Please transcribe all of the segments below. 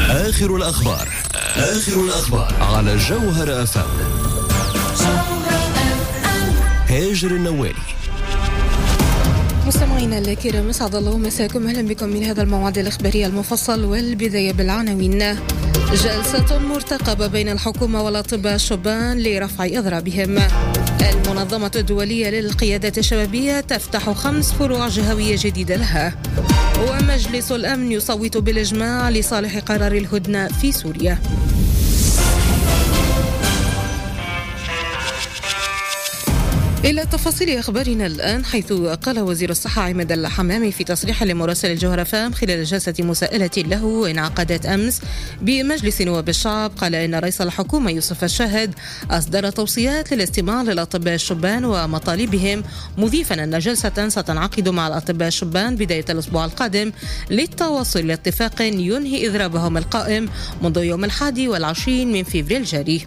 آخر الأخبار على جوهر FM. هاجر النواري. مستمعينا الكرام، اسعد الله مساكم، اهلا بكم من هذا الموعد الاخباري المفصل، والبدايه بالعناوين. جلسة مرتقبة بين الحكومة والأطباء الشبان لرفع إضرابهم. المنظمة الدولية للقيادات الشبابية تفتح 5 فروع جهوية جديدة لها. ومجلس الأمن يصوت بالإجماع لصالح قرار الهدنة في سوريا. إلى تفاصيل أخبارنا الآن، حيث قال وزير الصحة عماد الحمامي في تصريح لمراسل الجوهر فام خلال جلسة مساءلة له انعقدت أمس بمجلس نواب الشعب، قال إن رئيس الحكومة يوسف الشاهد أصدر توصيات للاستماع للأطباء الشبان ومطالبهم، مضيفا أن جلسة ستنعقد مع الأطباء الشبان بداية الأسبوع القادم للتوصل لاتفاق ينهي إضرابهم القائم منذ يوم 21 من فبراير الجاري.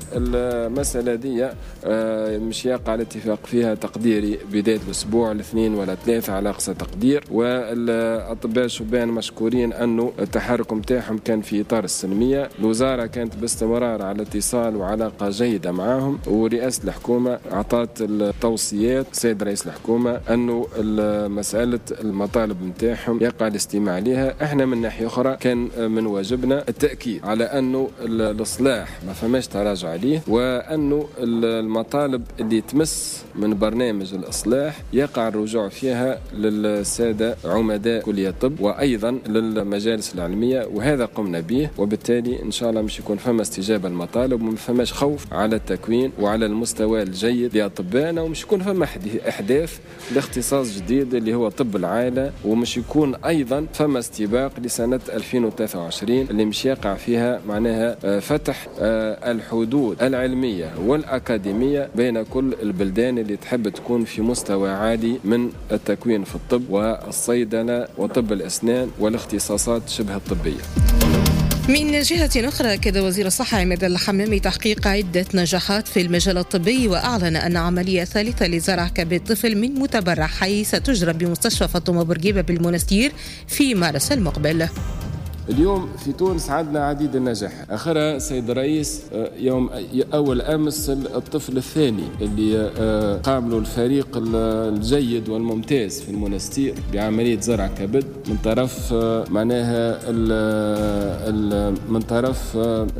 المسألة دي مش يقع الاتفاق فيها تقديري بداية الأسبوع 2 ولا 3 على أقصى تقدير، والأطباء الشبان مشكورين أنه التحرك متاعهم كان في إطار السلمية. الوزارة كانت باستمرار على اتصال وعلاقة جيدة معهم، ورئاسة الحكومة أعطت التوصيات سيد رئيس الحكومة أنه مسألة المطالب متاعهم يقع الاستماع لها. احنا من ناحية أخرى كان من واجبنا التأكيد على أنه الإصلاح ما فماش تراجع عليه، وأنه المطالب اللي تمس من برنامج الإصلاح يقع الرجوع فيها للسادة عمداء كلية الطب وأيضا للمجالس العلمية، وهذا قمنا به، وبالتالي إن شاء الله مش يكون فما استجابة للمطالب وما فماش خوف على التكوين وعلى المستوى الجيد لأطبائنا، ومش يكون فما إحداث لاختصاص جديد اللي هو طب العائلة، ومش يكون أيضا فما استباق لسنة 2023 اللي مش يقع فيها معناها فتح الحدود العلمية والأكاديمية بين كل البلدان اللي تحب تكون في مستوى عالي من التكوين في الطب والصيدلة وطب الأسنان والاختصاصات شبه الطبية. من جهة أخرى، أكد وزير الصحة عماد الحمامي تحقيق عدة نجاحات في المجال الطبي، وأعلن أن عملية ثالثة لزرع كبد طفل من متبرع حي ستجرى بمستشفى فاطمة بورقيبة بالمنستير في مارس المقبل. اليوم في تونس عندنا عديد النجاح، آخرها سيد الرئيس يوم أول أمس الطفل الثاني اللي قابلوا الفريق الجيد والممتاز في المنستير بعملية زرع كبد من طرف معناها من طرف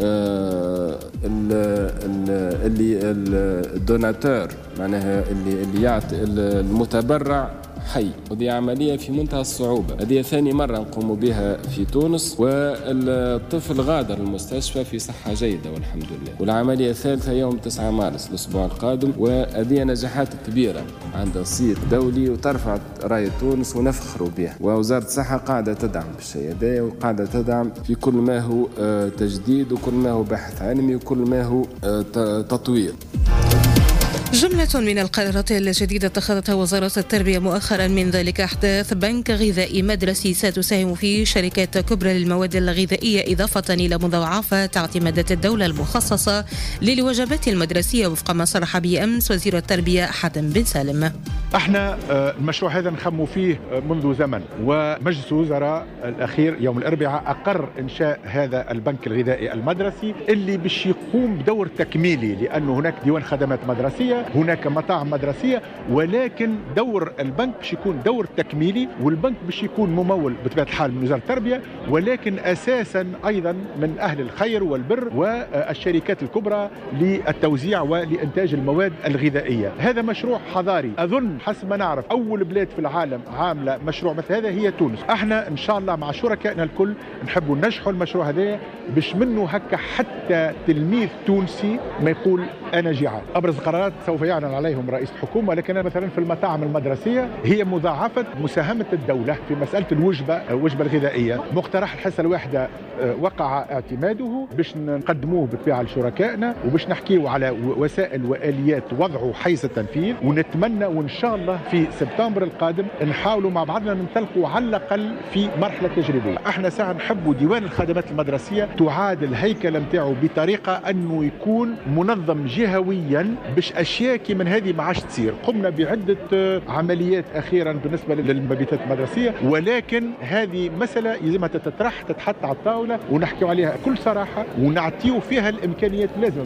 اللي الدوناتور معناها اللي يعطي المتبرع حي، ودي عملية في منتهى الصعوبة. هذه ثاني مرة نقوم بها في تونس، والطفل غادر المستشفى في صحة جيدة والحمد لله. والعملية الثالثة يوم 9 مارس الأسبوع القادم، وهذه نجاحات كبيرة عندها صيت دولي وترفع راية تونس ونفخر بها. ووزارة الصحة قاعدة تدعم بالشيء هذا، وقاعدة تدعم في كل ما هو تجديد وكل ما هو بحث علمي وكل ما هو تطوير. جملة من القرارات الجديدة اتخذتها وزارة التربية مؤخرا، من ذلك إحداث بنك غذائي مدرسي ستساهم فيه شركات كبرى للمواد الغذائية، إضافة إلى مضاعفة اعتمادات الدولة المخصصة للوجبات المدرسية، وفق ما صرح به أمس وزير التربية حاتم بن سالم. احنا المشروع هذا نخموا فيه منذ زمن، ومجلس الوزراء الأخير يوم الأربعاء أقر إنشاء هذا البنك الغذائي المدرسي اللي باش يقوم بدور تكميلي، لأنه هناك ديوان خدمات مدرسية، هناك مطاعم مدرسية، ولكن دور البنك باش يكون دور تكميلي، والبنك باش يكون ممول بطبيعة الحال من وزارة التربية، ولكن أساسا أيضا من أهل الخير والبر والشركات الكبرى للتوزيع ولإنتاج المواد الغذائية. هذا مشروع حضاري، أظن حسب ما نعرف أول بلاد في العالم عاملة مشروع مثل هذا هي تونس. احنا إن شاء الله مع شركائنا الكل نحبوا ننجحوا المشروع هذا، باش منه هكا حتى تلميذ تونسي ما يقول أنا جيعان. أبرز قرارات سوف يعلن عليهم رئيس الحكومة، لكن مثلا في المطاعم المدرسية هي مضاعفة مساهمة الدولة في مسألة الوجبة الغذائية. مقترح الحصة الواحدة وقع اعتماده باش نقدموه بالطبيعة لشركائنا، وباش نحكيوا على وسائل وآليات وضعه حيز التنفيذ، ونتمنى وإن شاء الله في سبتمبر القادم نحاولوا مع بعضنا ننطلقوا على الأقل في مرحلة تجريبية. احنا ساعة نحبوا ديوان الخدمات المدرسية تعاد الهيكل متاعه بطريقة أنه يكون منظم جهويا باش أشياء كي من هذه ما عادش تصير. قمنا بعدة عمليات أخيرا بالنسبة للمبيتات المدرسية، ولكن هذه مسألة يلزمها تتحط على الطاولة ونحكي عليها بكل صراحة ونعطيو فيها الإمكانيات اللازمة.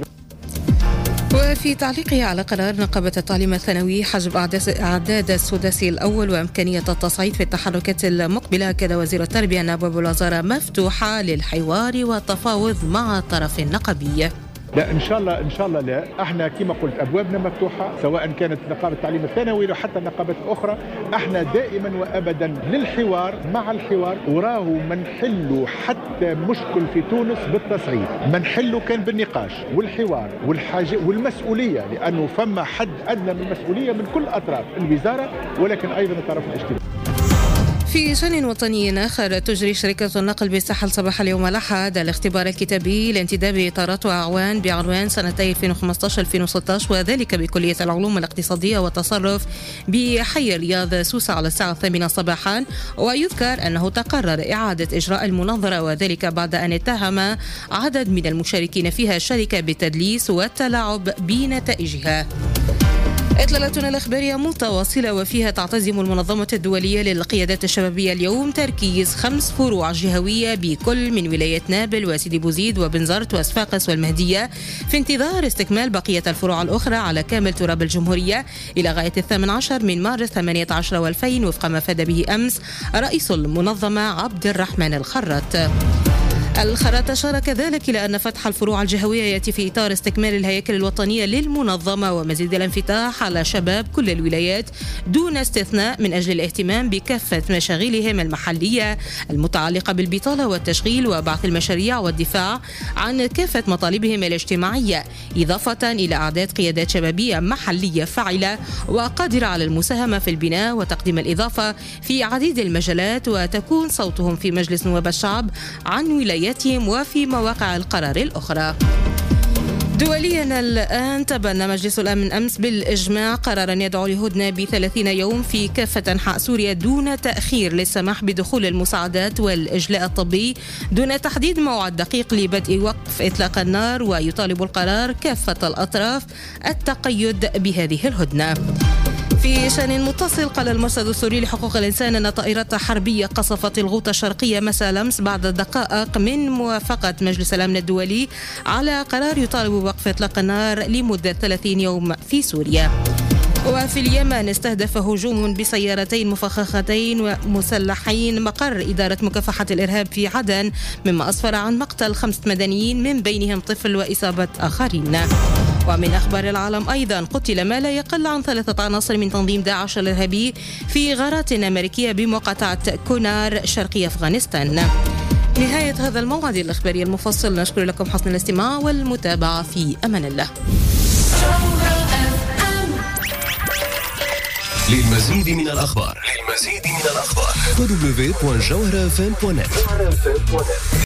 وفي تعليقه على قرار نقابة التعليم الثانوي حجب أعداد السداسي الأول وإمكانية التصعيد في التحركات المقبلة، أكد وزير التربية أن أبواب الوزارة مفتوحة للحوار والتفاوض مع الطرف النقابي. لا ان شاء الله لا، احنا كما قلت ابوابنا مفتوحه سواء كانت نقابه التعليم الثانوي او حتى النقابات الاخرى. احنا دائما وابدا للحوار مع الحوار، وراه ما نحلوا حتى مشكل في تونس بالتصعيد، ما نحلوا كان بالنقاش والحوار والحاجه والمسؤوليه، لانه فما حد ادنى من المسؤوليه من كل اطراف الوزاره ولكن ايضا الطرف الاجتماعي. في شأن وطني آخر، تجري شركة النقل بالساحل صباح اليوم الأحد الاختبار الكتابي لانتداب إطارات وأعوان بعنوان سنتي 2015-2016، وذلك بكلية العلوم الاقتصادية والتصرف بحي الرياض سوسة على الساعة 8 صباحا. ويذكر أنه تقرر إعادة إجراء المناظرة، وذلك بعد أن اتهم عدد من المشاركين فيها الشركة بالتدليس والتلاعب بنتائجها. إطلالتنا الإخبارية متواصلة وفيها تعتزم المنظمة الدولية للقيادات الشبابية اليوم تركيز 5 فروع جهوية بكل من ولاية نابل وسيدي بوزيد وبنزرت وصفاقس والمهدية، في انتظار استكمال بقية الفروع الأخرى على كامل تراب الجمهورية إلى غاية 18 من مارس 18 و2000، وفق ما فاد به أمس رئيس المنظمة عبد الرحمن الخراط. الخراط أشار كذلك إلى أن فتح الفروع الجهوية يأتي في إطار استكمال الهياكل الوطنية للمنظمة ومزيد الانفتاح على شباب كل الولايات دون استثناء من أجل الاهتمام بكافة مشاغلهم المحلية المتعلقة بالبطالة والتشغيل وبعث المشاريع والدفاع عن كافة مطالبهم الاجتماعية، إضافة إلى أعداد قيادات شبابية محلية فاعلة وقادرة على المساهمة في البناء وتقديم الإضافة في عديد المجالات، وتكون صوتهم في مجلس نواب الشعب عن ولاياتهم وفي مواقع القرار الأخرى. دوليا الآن، تبنى مجلس الأمن أمس بالإجماع قرارا يدعو لهدنة ب30 يوم في كافة أنحاء سوريا دون تأخير للسماح بدخول المساعدات والإجلاء الطبي دون تحديد موعد دقيق لبدء وقف إطلاق النار، ويطالب القرار كافة الأطراف التقيد بهذه الهدنة. في شأن متصل، قال المرصد السوري لحقوق الإنسان أن طائرات حربية قصفت الغوطة الشرقية مساء الأمس بعد دقائق من موافقة مجلس الأمن الدولي على قرار يطالب بوقف إطلاق النار لمدة 30 يوم في سوريا. وفي اليمن، استهدف هجوم بسيارتين مفخختين ومسلحين مقر إدارة مكافحة الإرهاب في عدن، مما أسفر عن مقتل 5 مدنيين من بينهم طفل وإصابة آخرين. ومن أخبار العالم أيضا، قتل ما لا يقل عن 3 عناصر من تنظيم داعش الإرهابي في غارات أمريكية بمقاطعة كونار شرقي أفغانستان. نهاية هذا الموعد الإخباري المفصل، نشكر لكم حسن الاستماع والمتابعة، في أمان الله. للمزيد من الأخبار www.jawharafm.net